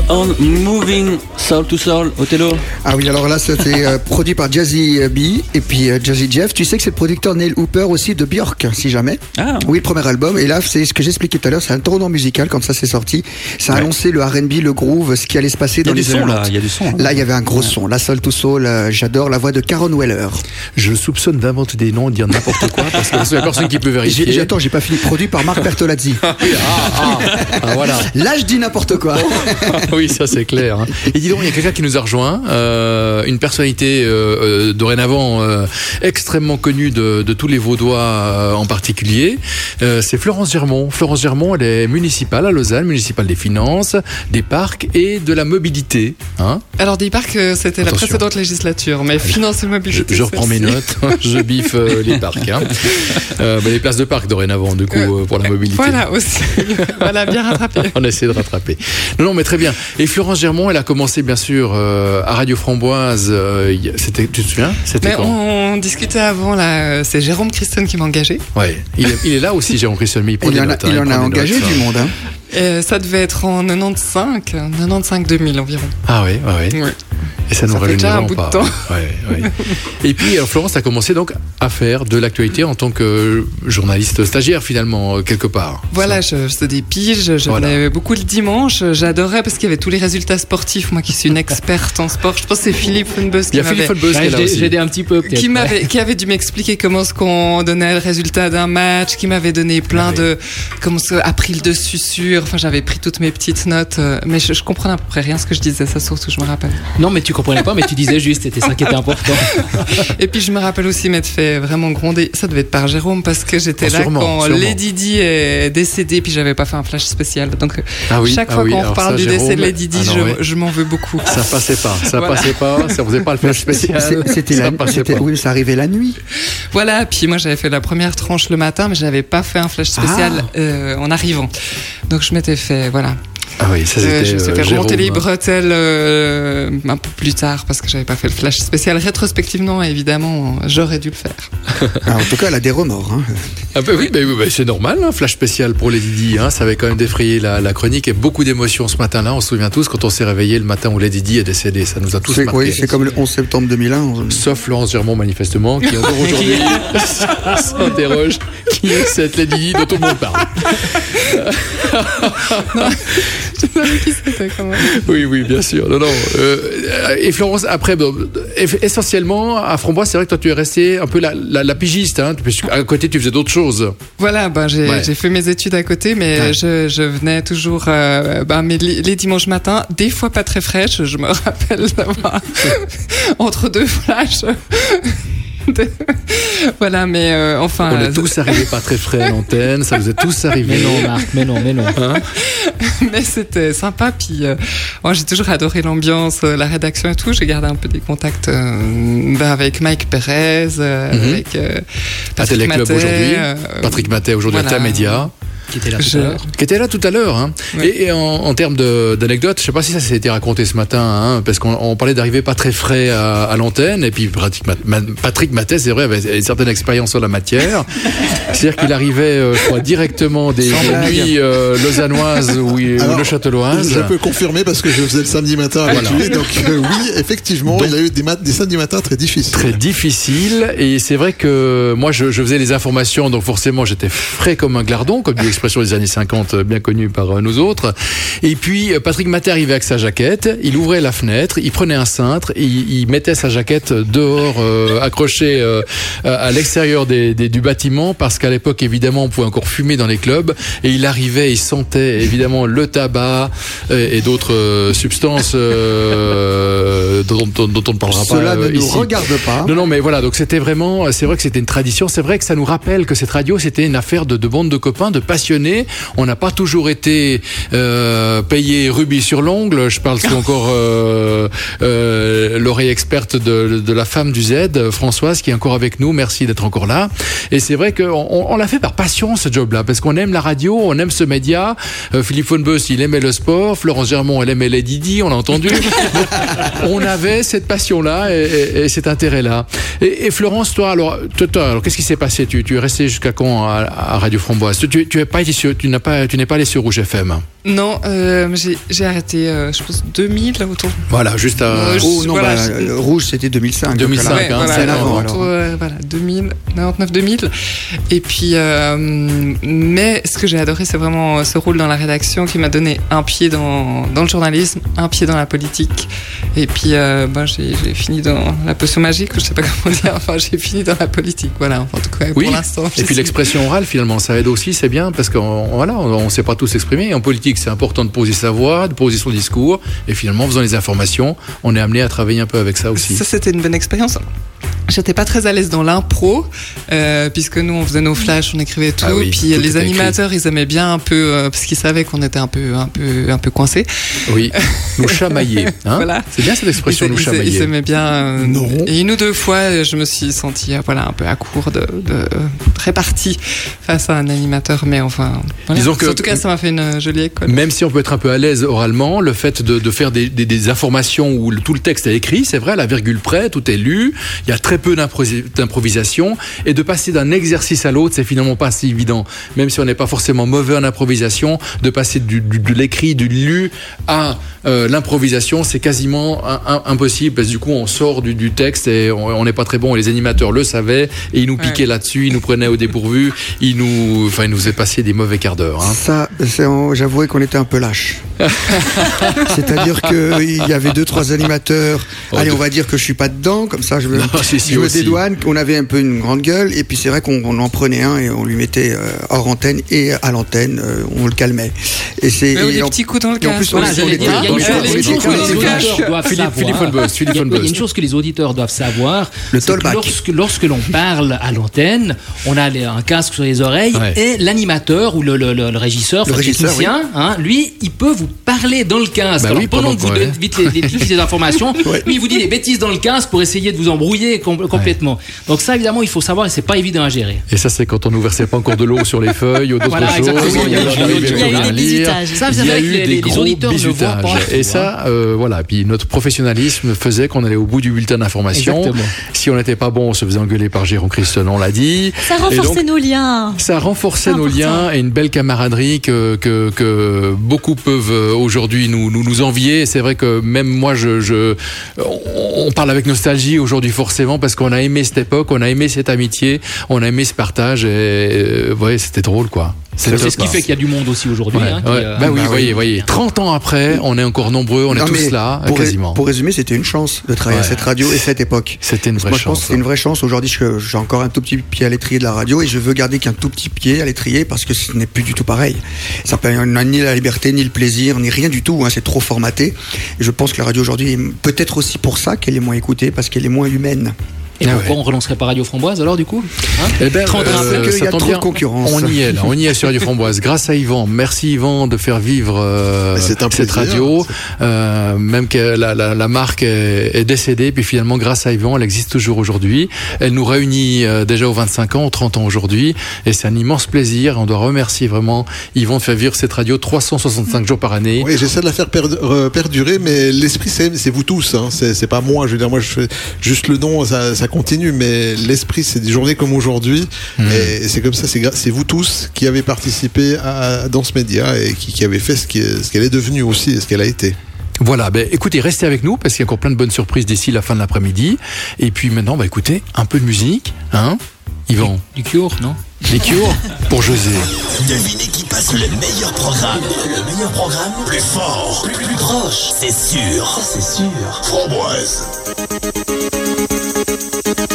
on Moving Soul to Soul, Othello. Ah oui, alors là, c'était produit par Jazzy B et puis Jazzy Jeff. Tu sais que c'est le producteur Neil Hooper aussi de Björk, si jamais. Ah. Oui, le premier album. Et là, c'est ce que j'expliquais tout à l'heure, c'est un tournant musical quand ça s'est sorti. Ça a annoncé le R&B, le groove, ce qui allait se passer dans les années 90. Il y a du son là. Là, il y avait un gros son. La Soul to Soul, j'adore la voix de Caron Weller. Je soupçonne d'inventer des noms, de dire n'importe quoi, parce que c'est la personne qui peut vérifier. J'attends, j'ai pas fini. Produit par Marc Bertolazzi. Voilà. Là, je dis n'importe quoi. Oui, ça c'est clair. Hein. Et dis donc, il y a quelqu'un qui nous a rejoint, une personnalité dorénavant extrêmement connue de tous les Vaudois en particulier. C'est Florence Germont. Florence Germont, elle est municipale à Lausanne, municipale des finances, des parcs et de la mobilité. Hein. Alors des parcs, c'était la précédente législature, mais finances et mobilité. Je reprends mes notes, je biffe les parcs. Hein. Les places de parc dorénavant, du coup, pour la mobilité. Voilà aussi. Voilà, bien rattrapé. On essaie de rattraper. Non, mais très bien. Et Florence Germont, elle a commencé bien sûr à Radio Framboise. Tu te souviens? C'était quand? On discutait avant là. C'est Jérôme Christen qui m'a engagé. Ouais. Il est là aussi, Jérôme Christen, mais il en a engagé du monde. Hein. Et ça devait être en 95-2000 environ. Ah oui. Et ça nous fait déjà un bout de temps. Ouais. Et puis Florence a commencé donc à faire de l'actualité en tant que journaliste stagiaire finalement quelque part. Voilà, je faisais des piges, je venais beaucoup le dimanche. J'adorais parce qu'il y avait tous les résultats sportifs. Moi qui suis une experte en sport, je pense que c'est Philippe Funbus qui m'avait. J'ai aidé un petit peu peut-être. Qui avait dû m'expliquer comment ce qu'on donnait le résultat d'un match, qui m'avait donné plein de comment ça a pris le dessus sur. Enfin, j'avais pris toutes mes petites notes, mais je comprenais à peu près rien ce que je disais. Ça surtout, je me rappelle. Non, mais tu comprenais pas, mais tu disais juste, c'était ça qui était important. Et puis je me rappelle aussi m'être fait vraiment gronder. Ça devait être par Jérôme parce que j'étais là quand Lady Di est décédée, puis j'avais pas fait un flash spécial. Donc chaque fois qu'on reparle du décès de Lady Di, je m'en veux beaucoup. Ça passait pas, ça faisait pas le flash spécial. Oui, ça arrivait la nuit. Voilà, puis moi j'avais fait la première tranche le matin, mais je n'avais pas fait un flash spécial en arrivant. Donc je m'étais fait, voilà. Ah oui, ça c'était je me suis fait Jérôme. remonter les bretelles un peu plus tard parce que j'avais pas fait le flash spécial. Rétrospectivement, évidemment, j'aurais dû le faire. En tout cas, elle a des remords. Hein. Ah bah oui, c'est normal, hein, flash spécial pour Lady Di. Hein, ça avait quand même défrayé la chronique et beaucoup d'émotions ce matin-là. On se souvient tous quand on s'est réveillé le matin où Lady Di est décédée. Ça nous a tous marqué. Oui, c'est comme le 11 septembre 2001. Sauf Florence Germont, manifestement, qui encore aujourd'hui s'interroge qui est cette Lady Di dont tout le monde parle. Je savais qui c'était quand même. Oui, bien sûr. Non. Et Florence, après, essentiellement, à Framboise, c'est vrai que toi, tu es resté un peu la pigiste, hein, puisque à côté, tu faisais d'autres choses. Voilà, j'ai fait mes études à côté, mais je venais toujours mais les dimanches matins, des fois pas très fraîches, je me rappelle d'avoir entre deux flashs. Voilà, mais enfin. On est tous arrivés pas très frais à l'antenne, ça vous est tous arrivé. Mais non, Marc, mais non. Hein? Mais c'était sympa, puis j'ai toujours adoré l'ambiance, la rédaction et tout. J'ai gardé un peu des contacts avec Mike Perez, avec Patrick Mathé. Patrick Mathé aujourd'hui à Tamedia. Qui était là tout à l'heure. Hein. Oui. Et en termes d'anecdotes, je ne sais pas si ça s'est été raconté ce matin, hein, parce qu'on parlait d'arriver pas très frais à l'antenne, et puis Patrick Mathé, c'est vrai, avait une certaine expérience sur la matière. C'est-à-dire qu'il arrivait, je crois, directement des nuits lausannoises ou neuchâteloises. Je peux confirmer parce que je faisais le samedi matin avec lui, donc oui, effectivement, il a eu des samedis matins très difficiles. Très difficiles, et c'est vrai que moi, je faisais les informations, donc forcément, j'étais frais comme un glardon, comme dit l'expression des années 50 bien connue par nous autres. Et puis Patrick Mathé arrivait avec sa jaquette, il ouvrait la fenêtre, il prenait un cintre, il mettait sa jaquette dehors accrochée à l'extérieur du bâtiment, parce qu'à l'époque évidemment on pouvait encore fumer dans les clubs, et il arrivait, il sentait évidemment le tabac et d'autres substances dont on ne parlera pas. Cela ne nous ici. regarde pas. Non, mais voilà, donc c'est vrai que c'était une tradition, c'est vrai que ça nous rappelle que cette radio c'était une affaire de bande de copains, de passionnés. On n'a pas toujours été payé rubis sur l'ongle. Je parle encore l'oreille experte de la femme du Z, Françoise, qui est encore avec nous. Merci d'être encore là. Et c'est vrai qu'on l'a fait par passion, ce job-là, parce qu'on aime la radio, on aime ce média. Philippe Funbus, il aimait le sport. Florence Germont, elle aimait Lady Di, on l'a entendu. On avait cette passion-là et cet intérêt-là. Et Florence, toi, alors qu'est-ce qui s'est passé? Tu es resté jusqu'à quand à Radio Framboise? Tu n'es pas allé sur Rouge FM? Non, j'ai arrêté, je pense 2000 autour. Voilà, juste à. Rouge c'était 2005. 2005, ouais, voilà, c'est avant. Voilà, 2000, 99-2000. Et puis, mais ce que j'ai adoré, c'est vraiment ce rôle dans la rédaction qui m'a donné un pied dans le journalisme, un pied dans la politique. Et puis, j'ai fini dans la potion magique, je sais pas comment dire. Enfin, j'ai fini dans la politique. Voilà, en tout cas, pour l'instant. Et puis l'expression orale, finalement, ça aide aussi, c'est bien parce qu'on ne sait pas tous s'exprimer. En politique, c'est important de poser sa voix, de poser son discours, et finalement, en faisant les informations, on est amené à travailler un peu avec ça aussi. Ça, c'était une bonne expérience. J'étais pas très à l'aise dans l'impro, puisque nous, on faisait nos flashs, on écrivait tout, puis tout les animateurs, ils aimaient bien un peu, parce qu'ils savaient qu'on était un peu coincés. Oui, nous chamailler. Hein, voilà. C'est bien cette expression, nous chamailler. Ils aimaient bien. Non. Et une ou deux fois, je me suis sentie, un peu à court de répartie face à un animateur, mais enfin. Voilà. Disons que, en tout cas, ça m'a fait une jolie école. Même si on peut être un peu à l'aise oralement, le fait de faire des informations où tout le texte est écrit, c'est vrai, à la virgule près, tout est lu, il y a très peu d'improvisation, et de passer d'un exercice à l'autre, c'est finalement pas si évident. Même si on n'est pas forcément mauvais en improvisation, de passer de l'écrit, du lu à l'improvisation, c'est quasiment impossible, parce que du coup, on sort du texte et on n'est pas très bon. Et les animateurs le savaient, et ils nous piquaient là-dessus, ils nous prenaient au dépourvu, ils nous faisaient passer des mauvais quarts d'heure. Hein. Ça, j'avouais qu'on était un peu lâches. C'est-à-dire qu'il y avait 2-3 animateurs. Allez, on va dire que je suis pas dedans, comme ça je me dédouane. On avait un peu une grande gueule, et puis c'est vrai qu'on en prenait un et on lui mettait hors antenne et à l'antenne, on le calmait. Et c'est des petits coups dans le casque. Il y a une chose que les auditeurs doivent savoir, lorsque l'on parle à l'antenne, on a un casque sur les oreilles, et l'animateur ou le régisseur, le technicien, lui, il peut vous parler dans le casque. Pendant que vous dites les informations, lui, il vous dit des bêtises dans le casque pour essayer de vous embrouiller complètement. Donc ça, évidemment, il faut savoir, et c'est pas évident à gérer. Et ça, c'est quand on ne versait pas encore de l'eau sur les feuilles ou d'autres choses. Il y a eu des bizutages. Il y a eu des gros bizutages. Et ça, voilà. Puis notre professionnalisme faisait qu'on allait au bout du bulletin d'information. Si on n'était pas bon, on se faisait engueuler par Jérôme Christon, on l'a dit. Ça renforçait nos liens. Ça renforçait nos liens et une belle camaraderie que beaucoup peuvent aujourd'hui nous envier. Et c'est vrai que même moi, on parle avec nostalgie aujourd'hui forcément, parce qu'on a aimé cette époque, on a aimé cette amitié, on a aimé ce partage, et c'était drôle, quoi. C'est ce qui fait qu'il y a du monde aussi aujourd'hui. Voyez. 30 ans après, on est encore nombreux, on est tous là, quasiment. Pour résumer, c'était une chance de travailler à cette radio et cette époque. C'était une vraie chance. Je pense que c'est une vraie chance. Aujourd'hui, j'ai encore un tout petit pied à l'étrier de la radio, et je veux garder qu'un tout petit pied à l'étrier, parce que ce n'est plus du tout pareil. Ça n'a ni la liberté, ni le plaisir, ni rien du tout. C'est trop formaté. Et je pense que la radio aujourd'hui est peut-être aussi pour ça qu'elle est moins écoutée, parce qu'elle est moins humaine. Et pourquoi on relancerait pas Radio Framboise alors, du coup, il y a trop de concurrence. On y est sur Radio Framboise. Grâce à Yvan. Merci Yvan de faire vivre cette radio. Même que la marque est décédée, puis finalement grâce à Yvan, elle existe toujours aujourd'hui. Elle nous réunit déjà aux 25 ans, aux 30 ans aujourd'hui, et c'est un immense plaisir. On doit remercier vraiment Yvan de faire vivre cette radio 365 jours par année. Oui, j'essaie de la faire perdurer, mais l'esprit c'est vous tous. C'est pas moi. Je veux dire, moi je fais juste le nom, ça continue, mais l'esprit, c'est des journées comme aujourd'hui, et c'est comme ça, c'est vous tous qui avez participé dans ce média, et qui avez fait ce qu'elle est devenue aussi, et ce qu'elle a été. Voilà, écoutez, restez avec nous, parce qu'il y a encore plein de bonnes surprises d'ici la fin de l'après-midi. Et puis maintenant, écoutez, un peu de musique, Yvan. Du Cure, non? Les Cure pour José. Devinez qui passe le meilleur programme. Le meilleur programme, plus fort, plus proche, c'est sûr. Ça, c'est sûr. Framboise.